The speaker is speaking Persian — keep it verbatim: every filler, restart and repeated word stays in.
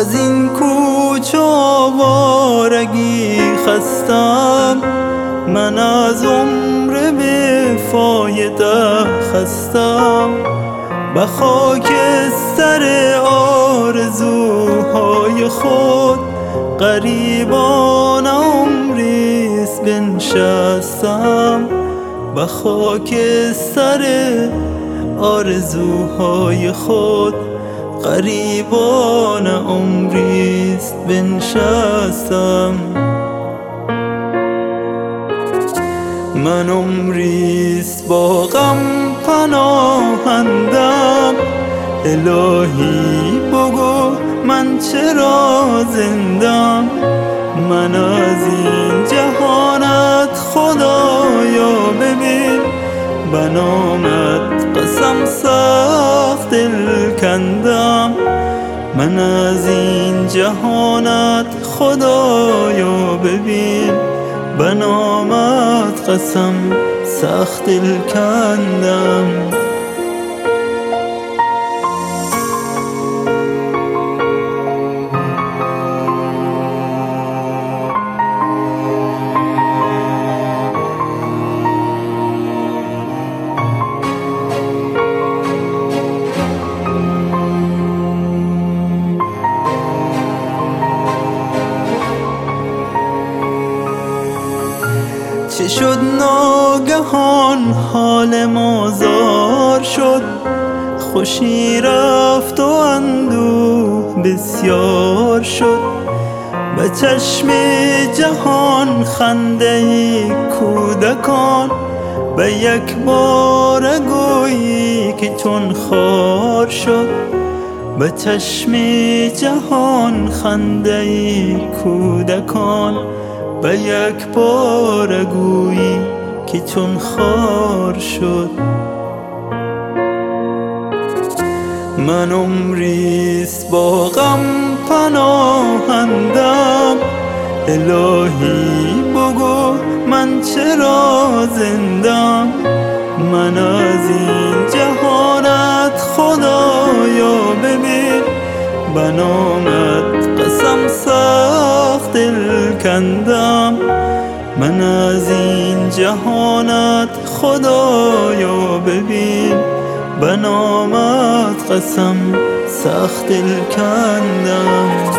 از این کوچ و آوارگی خستم، من از عمر بی فایده خستم. به خاکستر آرزوهای خود غریبانه عمریست بنشستم. به خاکستر آرزوهای خود غریبانه عمریست بنشستم. من عمریست با غم پناهندم، الهی بگو من چرا زندم. من از این جهانت خدایا ببین، به نامت قسم سخت دل کندم. من از این جهانت خدایا ببین، به نامت قسم سخت دل کندم. چه شد ناگهان حال ما زار شد، خوشی رفت و اندوه بسیار شد. به چشم جهان خنده کودکان، به یک بار گویی که چون خار شد. به چشم جهان خنده کودکان، به یک بار گویی که چون خار شد. من عمریست با غم پناهندم، الهی بگو من چرا زندم. من از این جهانت خدایا ببین، به نامت قسم سخت دل کندم. من از این جهانت خدایا ببین، به نامت قسم سخت دل کندم.